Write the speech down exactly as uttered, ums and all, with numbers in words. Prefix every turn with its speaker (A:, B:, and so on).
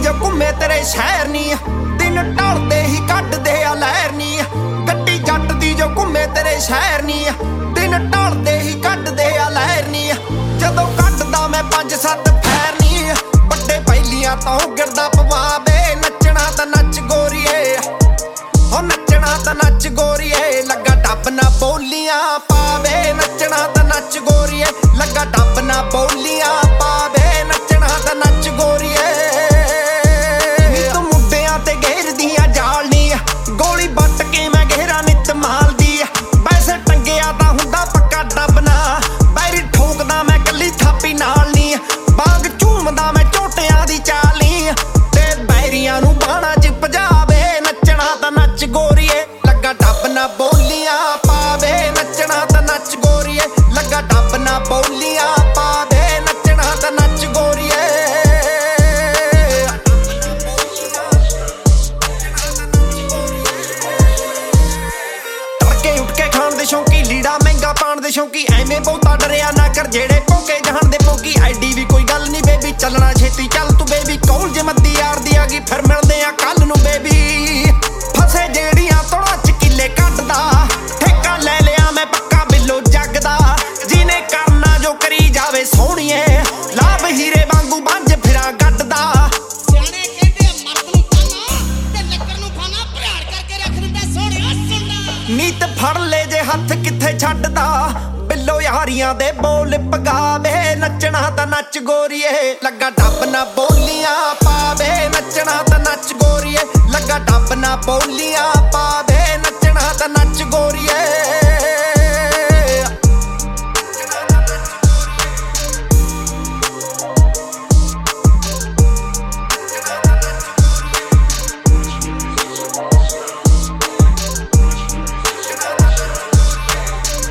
A: जो घूमे तेरे शहर नी दिन ढलदे ही कड्डदे आ लहर नी गड्डी जट दी जो घूमे तेरे शहर नी दिन ढलदे ही कड्डदे आ लहर नी जदों कड्डदा मैं पंज सत्त फैर नी बड़े पहलियां तो गिरदा पवावे नचना तां नच गोरीए हो नचना तां नच गोरीए लगा डब ना बोलियां पावे नचना तां नच गोरीए लगा डब ना बोलियां पावे नचना तां नच गोरीए तू मुंडियां ते घेरदियां जालनी गोली बट के मैं घेरा नित मालदी वैसे टंगिया तां हुंदा पक्का डब ना बैरी ठोकदा मैं कली थापी नाल नी बाग झूमदा मैं झोटियां दी चाली ते बैरियां नूं बाणां च भजावे नचना तां नच गोरीए लगा डब ना बोलियां पावे नचना तां नच गोरीए लगा डब ना बोलियां पावे नचना तां नच गोरीए तड़के उठ के खाण दे शौकी लीड़ा महंगा पाण दे शौकी एवें बहुता डरिया ना कर जेड़े भोगे जहान दे भोगी आईडी भी कोई गल नहीं बेबी चलना छेती चल तू बेबी कौन जे मद्दी यार दी आ गई फिर मिलदे आ कल नूं बेबी फसे जेड़ियां तोड़ा च किले कटदा ठेका ले लिया मैं पक्का बिल्लो जगदा जिने करना जो करी जावे सोहणीए लाभ हीरे वांगू बंज फिरा गड्डदा
B: ਸਿਆਣੇ ਕਹਿੰਦੇ ਆ ਮਰਦ ਨੂੰ ਖਾਣਾ ਤੇ ਲੱਕੜ ਨੂੰ ਖਾਣਾ ਭਰਾੜ ਕਰਕੇ ਰੱਖ ਦਿੰਦਾ ਸੋਹਣਿਆ ਸੁਣਨਾ
A: ਨੀਤ ਫੜ ਲੈ ਜੇ ਹੱਥ ਕਿੱਥੇ ਛੱਡਦਾ ਬਿੱਲੋ ਯਾਰੀਆਂ ਦੇ ਬੋਲ ਪਗਾਵੇ ਨੱਚਣਾ ਤਾਂ ਨੱਚ ਗੋਰੀਏ ਲੱਗਾ ਡੱਬ ਨਾ ਬੋਲੀਆਂ ਪਾਵੇ ਨੱਚਣਾ ਤਾਂ ਨੱਚ ਗੋਰੀਏ ਲੱਗਾ ਡੱਬ ਨਾ ਬੋਲੀਆਂ ਪਾਵੇ ਨੱਚਣਾ ਤਾਂ ਨੱਚ ਗੋਰੀਏ